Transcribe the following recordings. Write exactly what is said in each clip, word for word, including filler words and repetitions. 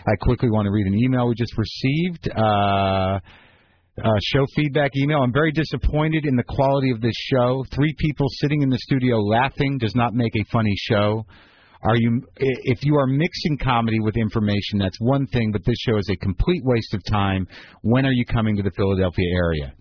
I quickly want to read an email we just received. Uh, uh, show feedback email. I'm very disappointed in the quality of this show. Three people sitting in the studio laughing does not make a funny show. Are you? If you are mixing comedy with information, that's one thing, but this show is a complete waste of time. When are you coming to the Philadelphia area?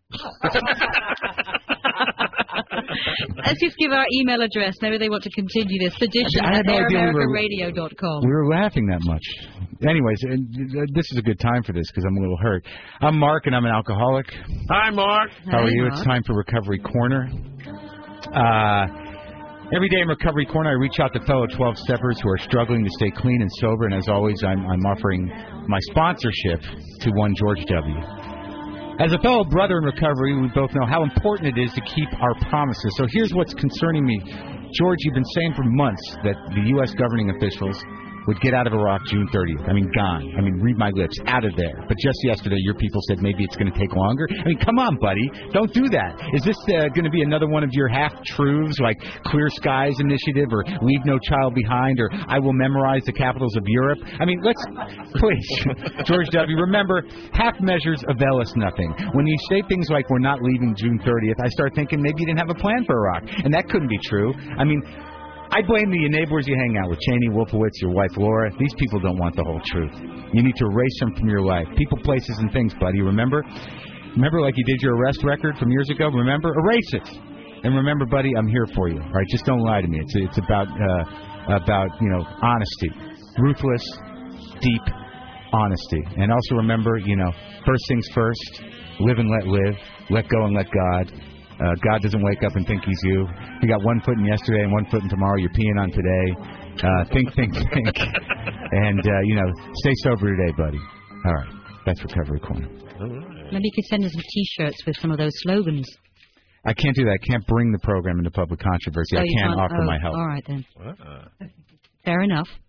Let's just give our email address. Maybe they want to continue this. Sedition I at had no air idea we america were- radio dot com. We were laughing that much. Anyways, and this is a good time for this because I'm a little hurt. I'm Mark, and I'm an alcoholic. Hi, Mark. How are Hi, you? Mark. It's time for Recovery Corner. Uh... Every day in Recovery Corner, I reach out to fellow twelve-steppers who are struggling to stay clean and sober, and as always, I'm, I'm offering my sponsorship to one George W. As a fellow brother in recovery, we both know how important it is to keep our promises. So here's what's concerning me. George, you've been saying for months that the U S governing officials would get out of Iraq June thirtieth. I mean, gone. I mean, read my lips, out of there. But just yesterday, your people said maybe it's going to take longer. I mean, come on, buddy. Don't do that. Is this uh, going to be another one of your half-truths, like Clear Skies Initiative or Leave No Child Behind or I Will Memorize the Capitals of Europe? I mean, let's, please, George W., remember, half measures avail us nothing. When you say things like we're not leaving June thirtieth, I start thinking maybe you didn't have a plan for Iraq. And that couldn't be true. I mean, I blame the neighbors you hang out with, Cheney, Wolfowitz, your wife Laura. These people don't want the whole truth. You need to erase them from your life. People, places, and things, buddy. Remember? Remember like you did your arrest record from years ago? Remember? Erase it. And remember, buddy, I'm here for you. All right? Just don't lie to me. It's it's about, uh, about you know, honesty. Ruthless, deep honesty. And also remember, you know, first things first, live and let live. Let go and let God. Uh, God doesn't wake up and think he's you. You got one foot in yesterday and one foot in tomorrow. You're peeing on today. Uh, think, think, think. And, uh, you know, stay sober today, buddy. All right. That's Recovery Corner. Maybe you could send us some T-shirts with some of those slogans. I can't do that. I can't bring the program into public controversy. Oh, I you can't offer oh, my help. All right, then. Uh, Fair enough.